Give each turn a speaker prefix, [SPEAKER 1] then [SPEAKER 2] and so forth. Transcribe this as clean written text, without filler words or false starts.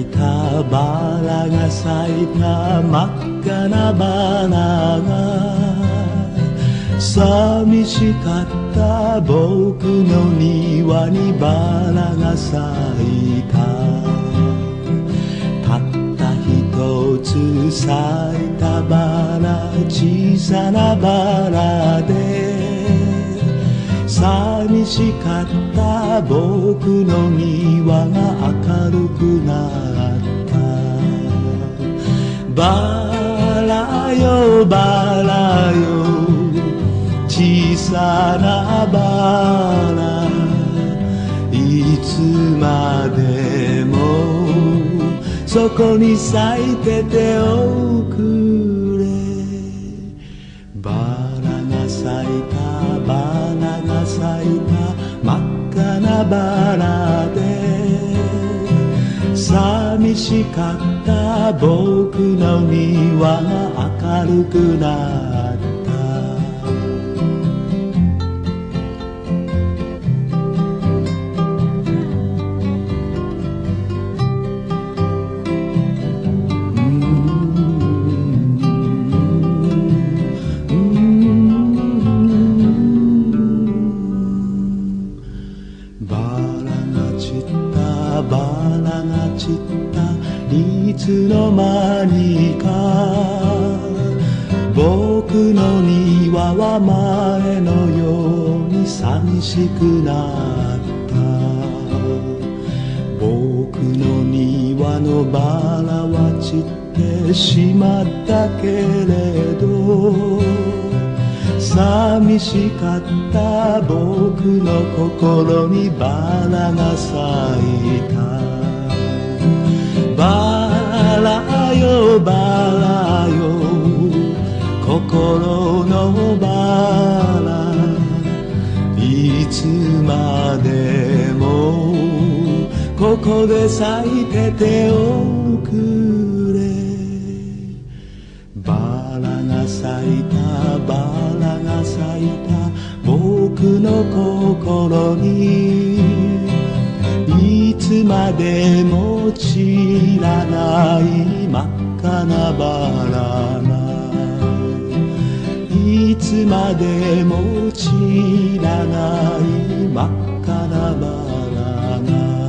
[SPEAKER 1] いたバラが咲いた真っ赤なバラが寂しかった僕の庭にバラが咲いた。たった一つ咲いたバラ、小さなバラで寂しかった僕の庭が明るくなった。バラよバラよ小さなバラ、いつまでもそこに咲いてておくれ。バラが咲いたバラが咲いた真っ赤なバラで寂しかった僕の庭が明るくなった。バラが散ったいつの間にか僕の庭は前のように寂しくなった。僕の庭のバラは散ってしまったけれど寂しかった僕の心にバラが咲いた。バラよバラよ心のバラ、いつまでもここで咲いてておくれ。バラが咲いたバラが咲いた僕の心にいつまでも散らない真っ赤なバラが、いつまでも散らない真っ赤なバラが